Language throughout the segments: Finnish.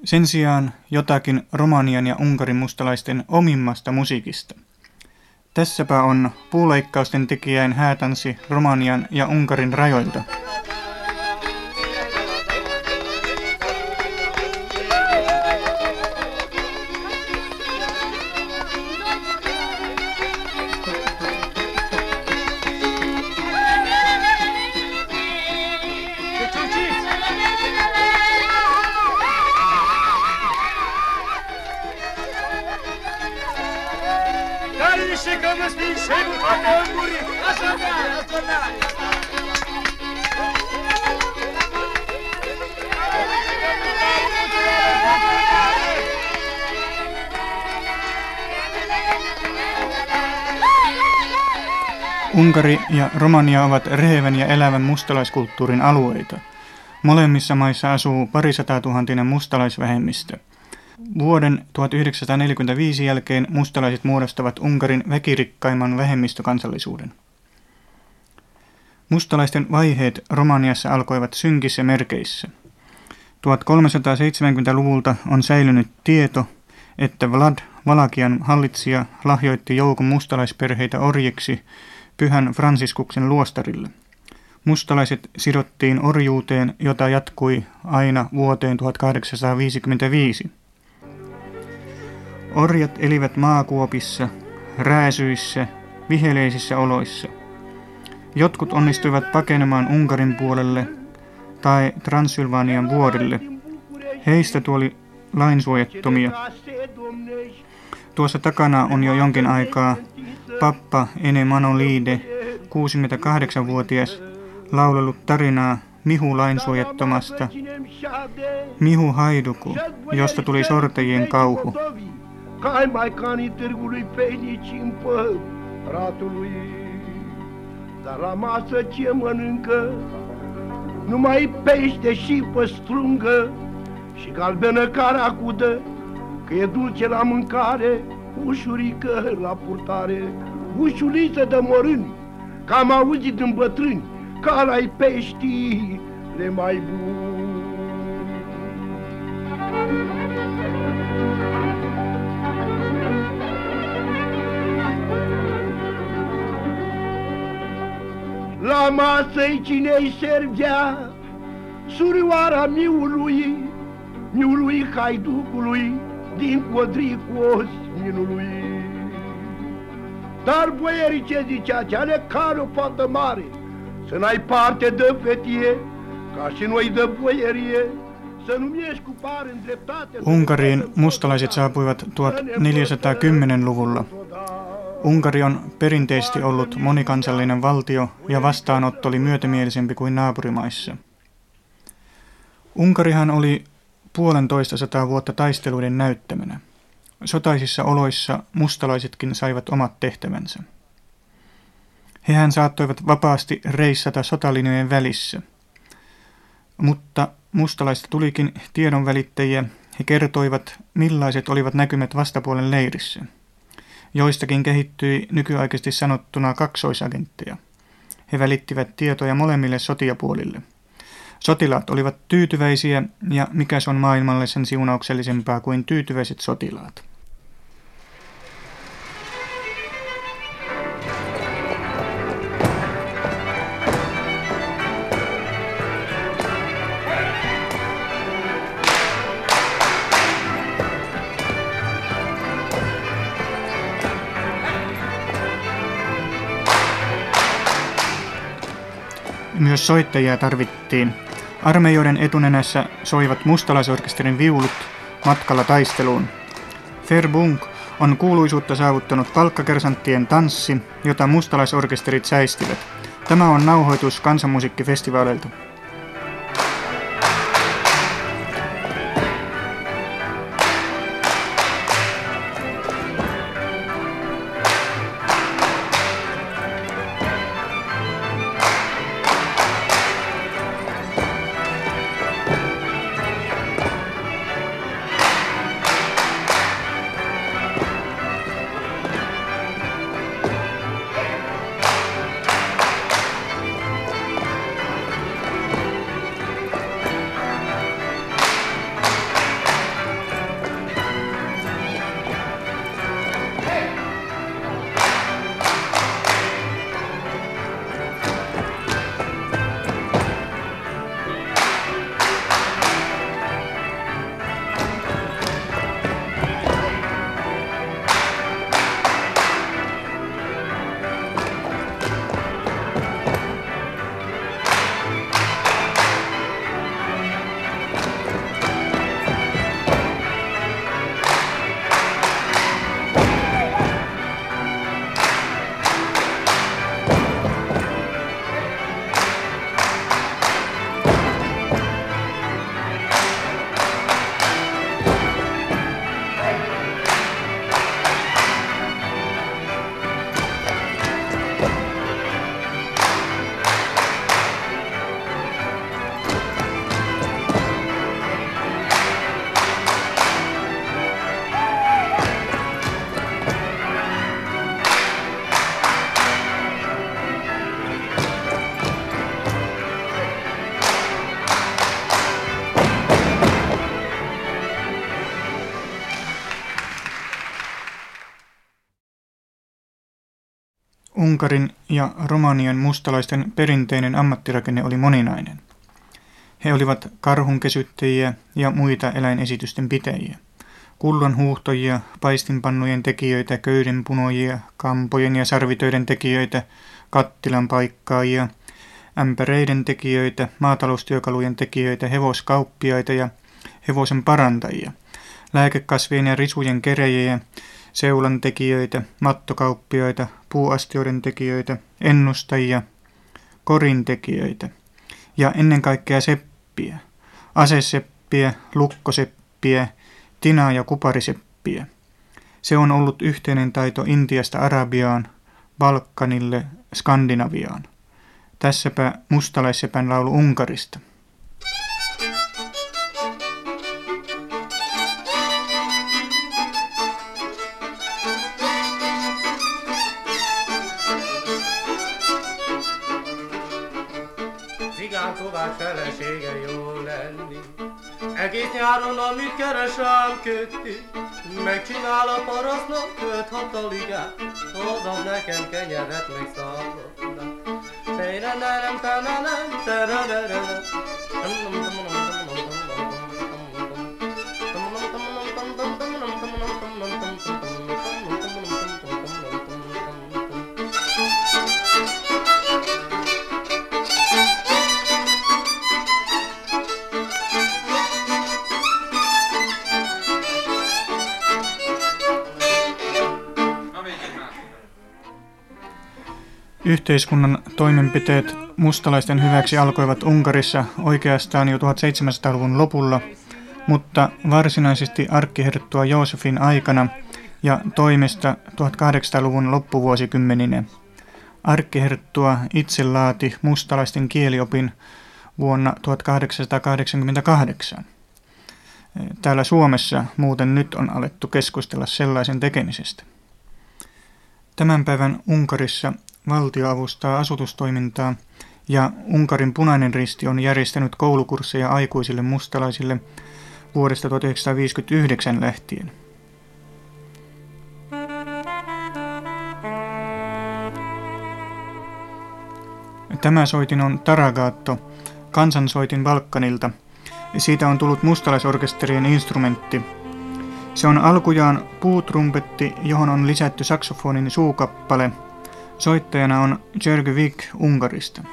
Sen sijaan jotakin Romanian ja Unkarin mustalaisten omimmasta musiikista. Tässäpä on puuleikkausten tekijäin häätanssi Romanian ja Unkarin rajoilta. Unkari ja Romania ovat rehevän ja elävän mustalaiskulttuurin alueita. Molemmissa maissa asuu parisataatuhantinen mustalaisvähemmistö. Vuoden 1945 jälkeen mustalaiset muodostavat Unkarin väkirikkaimman vähemmistökansallisuuden. Mustalaisten vaiheet Romaniassa alkoivat synkissä merkeissä. 1370-luvulta on säilynyt tieto, että Vlad, Valakian hallitsija, lahjoitti joukon mustalaisperheitä orjiksi Pyhän Fransiskuksen luostarille. Mustalaiset sidottiin orjuuteen, jota jatkui aina vuoteen 1855. Orjat elivät maakuopissa, rääsyissä, viheleisissä oloissa. Jotkut onnistuivat pakenemaan Unkarin puolelle tai Transylvanian vuorille. Heistä tuli lainsuojattomia. Tuossa takana on jo jonkin aikaa pappa Ene Manolide, 68-vuotias, laulellut tarinaa Mihu lainsuojattomasta, Mihu Haiduku, josta tuli sortajien kauhu. Cai mai canii târgului peinici în pătratului, dar la masă ce mănâncă, numai pește și păstrungă și galbenă caracudă, că e dulce la mâncare, ușurică la purtare, ușuliță de morâni, că am auzit din bătrâni, ca la-i peștile mai buni. La masă-i cine-i servea, surioara miului haiducului, din Codricos minului. Dar boierii ce zicea, ce ale care o fată mare, să n-ai parte de fetie, ca și noi de boierie, să nu miești cu par în dreptate. Unkariin mustalaiset saapuivat 1410-luvulla. Unkari on perinteisesti ollut monikansallinen valtio ja vastaanotto oli myötämielisempi kuin naapurimaissa. Unkarihan oli 150 vuotta taisteluiden näyttämänä. Sotaisissa oloissa mustalaisetkin saivat omat tehtävänsä. Hehän saattoivat vapaasti reissata sotalinjojen välissä. Mutta mustalaista tulikin tiedonvälittäjiä. He kertoivat, millaiset olivat näkymät vastapuolen leirissä. Joistakin kehittyi nykyaikaisesti sanottuna kaksoisagentteja. He välittivät tietoja molemmille sotijapuolille. Sotilaat olivat tyytyväisiä, ja mikäs on maailmalle sen siunauksellisempaa kuin tyytyväiset sotilaat. Myös soittajia tarvittiin. Armeijoiden etunenässä soivat mustalaisorkesterin viulut matkalla taisteluun. Verbunk on kuuluisuutta saavuttanut palkkakersanttien tanssi, jota mustalaisorkesterit säistivät. Tämä on nauhoitus kansanmusiikkifestivaaleilta. Unkarin ja Romanian mustalaisten perinteinen ammattirakenne oli moninainen. He olivat karhunkesyttäjiä ja muita eläinesitysten pitäjiä, kullanhuuhtojia, paistinpannujen tekijöitä, köydenpunojia, kampojen ja sarvitöiden tekijöitä, kattilan paikkaajia, ämpäreiden tekijöitä, maataloustyökalujen tekijöitä, hevoskauppiaita ja hevosen parantajia, lääkekasvien ja risujen kerejjiä, seulan tekijöitä, mattokauppiaita, puuastioiden tekijöitä, ennustajia, korintekijöitä ja ennen kaikkea seppiä, aseseppiä, lukkoseppiä, tina- ja kupariseppiä. Se on ollut yhteinen taito Intiasta Arabiaan, Balkanille, Skandinaviaan. Tässäpä mustalaissepän laulu Unkarista. Cigán Kovács felesége jól lenni. Egész nyáron, amit keres, rám kötti. Megcsinál a parasztnak 5-6 aligát. Hozom nekem kenyeret, meg szalonnát. Tejrenerem, tenenem, terererenem. Yhteiskunnan toimenpiteet mustalaisten hyväksi alkoivat Unkarissa oikeastaan jo 1700-luvun lopulla, mutta varsinaisesti arkkiherttua Joosefin aikana ja toimesta 1800-luvun loppuvuosikymmeninä. Arkkiherttua itse laati mustalaisten kieliopin vuonna 1888. Täällä Suomessa muuten nyt on alettu keskustella sellaisen tekemisestä. Tämän päivän Unkarissa valtio avustaa asutustoimintaa ja Unkarin Punainen Risti on järjestänyt koulukursseja aikuisille mustalaisille vuodesta 1959 lähtien. Tämä soitin on taragaatto, kansansoitin Balkanilta. Siitä on tullut mustalaisorkesterien instrumentti. Se on alkujaan puutrumpetti, johon on lisätty saksofonin suukappale. Soittajana on György Vik Unkarista.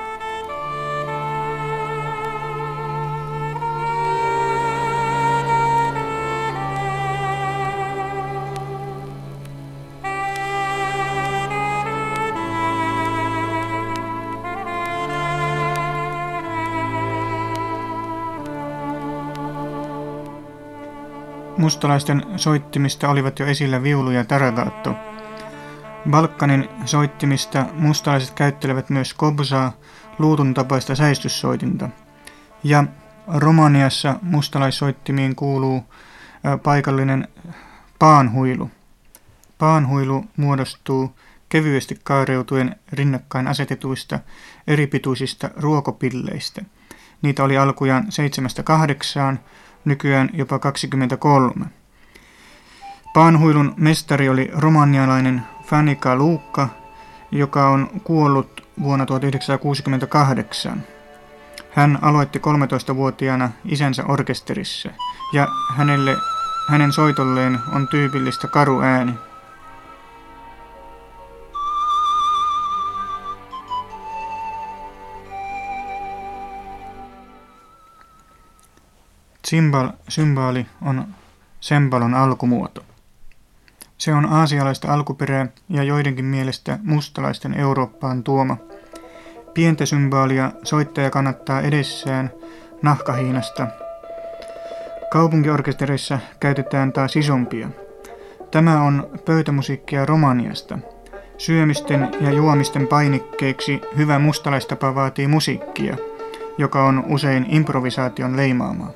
Mustalaisten soittimista olivat jo esillä viulu ja taragaatto. Balkanin soittimista mustalaiset käyttelevät myös kobzaa, luutun tapaista säistyssoitinta. Ja Romaniassa mustalaissoittimiin kuuluu paikallinen paanhuilu. Paanhuilu muodostuu kevyesti kaareutuen rinnakkain asetetuista eripituisista ruokopilleistä. Niitä oli alkujaan 7-8, nykyään jopa 23. Paanhuilun mestari oli romanialainen Fanica Luukka, joka on kuollut vuonna 1968. Hän aloitti 13-vuotiaana isänsä orkesterissa ja hänen soitolleen on tyypillistä karu ääni. Tsimbal-symbaali on sembalon alkumuoto. Se on aasialaista alkuperää ja joidenkin mielestä mustalaisten Eurooppaan tuoma. Pientä symbaalia soittaja kannattaa edessään nahkahiinasta. Kaupunkiorkestereissa käytetään taas isompia. Tämä on pöytämusiikkia Romaniasta. Syömisten ja juomisten painikkeeksi hyvä mustalaistapa vaatii musiikkia, joka on usein improvisaation leimaamaa.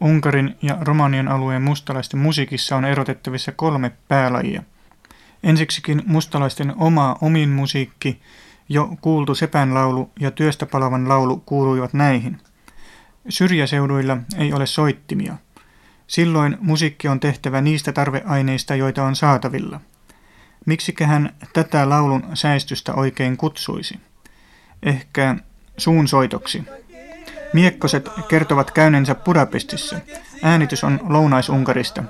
Unkarin ja Romanian alueen mustalaisten musiikissa on erotettavissa 3 päälajia. Ensiksikin mustalaisten omin musiikki, jo kuultu sepänlaulu ja työstä palavan laulu kuuluivat näihin. Syrjäseuduilla ei ole soittimia. Silloin musiikki on tehtävä niistä tarveaineista, joita on saatavilla. Miksiköhän tätä laulun säestystä oikein kutsuisi? Ehkä suunsoitoksi. Miekkoset kertovat käyneensä Budapestissa. Äänitys on Lounais-Unkarista.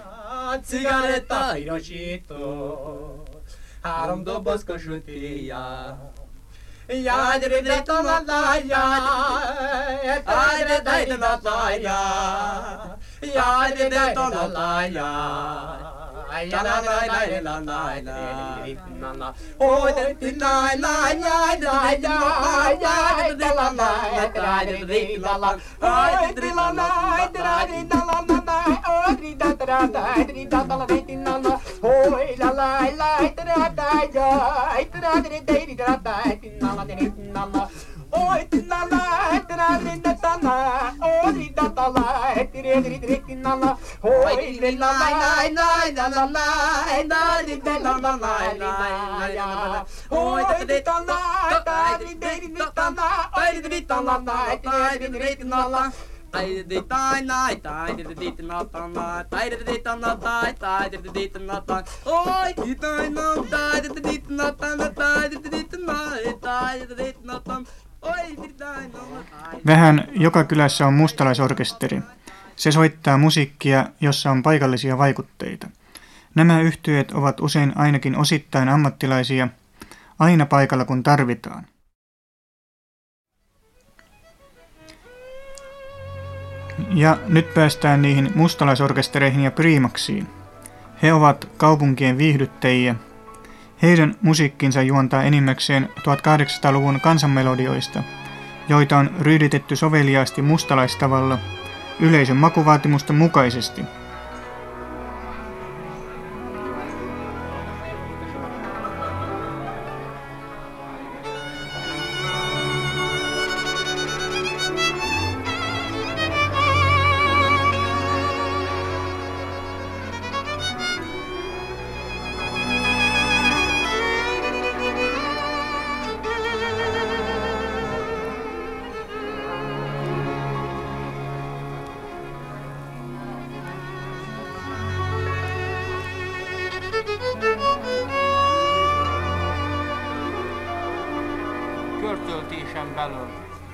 Vähän joka kylässä on mustalaisorkesteri. Se soittaa musiikkia, jossa on paikallisia vaikutteita. Nämä yhtyeet ovat usein ainakin osittain ammattilaisia, aina paikalla kun tarvitaan. Ja nyt päästään niihin mustalaisorkestereihin ja priimaksiin. He ovat kaupunkien viihdyttäjiä. Heidän musiikkinsa juontaa enimmäkseen 1800-luvun kansanmelodioista, joita on ryyditetty soveliaasti mustalaistavalla yleisön makuvaatimusten mukaisesti. Körtöltésen belül.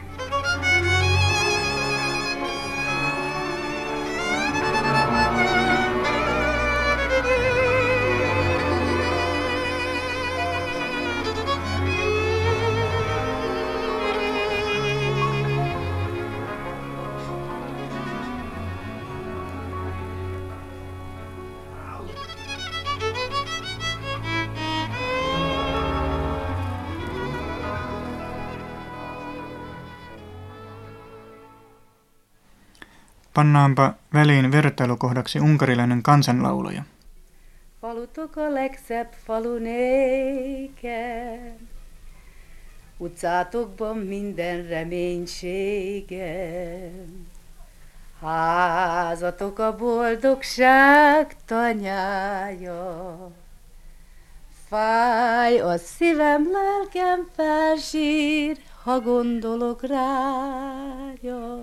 Pannaanpa väliin vertailukohdaksi unkarilainen kansanlaulaja. Falutok a legszebb falu néken, utcátokban minden reménységem, házatok a boldogság tanyája. Fáj a szívem, lelkem felsír, ha gondolok rája.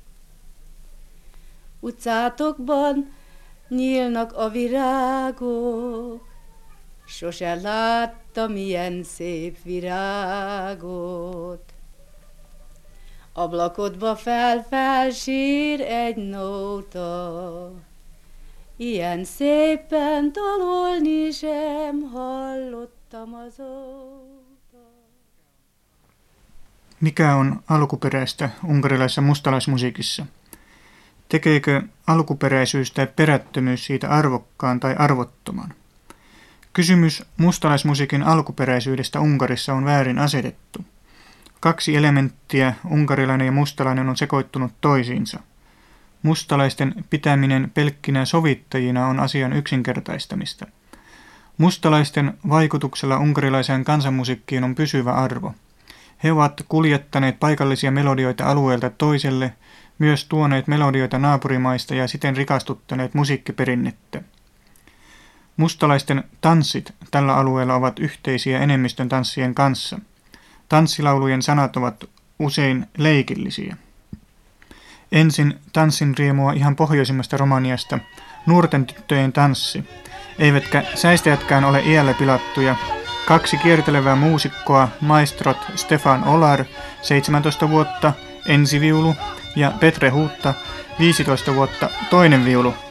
Utcátokban nyílnak a virágok, sose láttam ilyen szép virágot. Ablakodba felsír egy nóta, ilyen szépen dalolni sem hallottam azóta. Mikä on alkuperäistä unkarilaisessa mustalaismusiikissa? Tekeekö alkuperäisyys tai perättömyys siitä arvokkaan tai arvottoman? Kysymys mustalaismusiikin alkuperäisyydestä Unkarissa on väärin asetettu. 2 elementtiä, unkarilainen ja mustalainen, on sekoittunut toisiinsa. Mustalaisten pitäminen pelkkinä sovittajina on asian yksinkertaistamista. Mustalaisten vaikutuksella unkarilaiseen kansanmusiikkiin on pysyvä arvo. He ovat kuljettaneet paikallisia melodioita alueelta toiselle, myös tuoneet melodioita naapurimaista ja siten rikastuttaneet musiikkiperinnettä. Mustalaisten tanssit tällä alueella ovat yhteisiä enemmistön tanssien kanssa. Tanssilaulujen sanat ovat usein leikillisiä. Ensin tanssin riemua ihan pohjoisimmasta Romaniasta, nuorten tyttöjen tanssi. Eivätkä säistäjätkään ole iällä pilattuja. 2 kiertelevää muusikkoa, maestrot Stefan Olar, 17 vuotta, ensiviulu, ja Petre Huutta, 15 vuotta, toinen viulu.